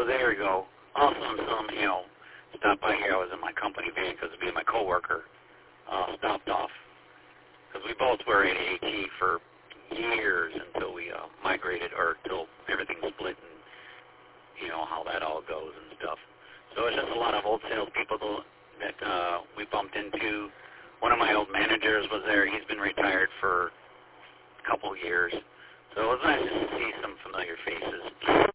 So there we go. Also, some, stopped by here. I was in my company van because me and my coworker stopped off because we both were in AT for years until we migrated or until everything split and how that all goes and stuff. So it's just a lot of old salespeople that we bumped into. One of my old managers was there. He's been retired for a couple of years. So it was nice to see some familiar faces.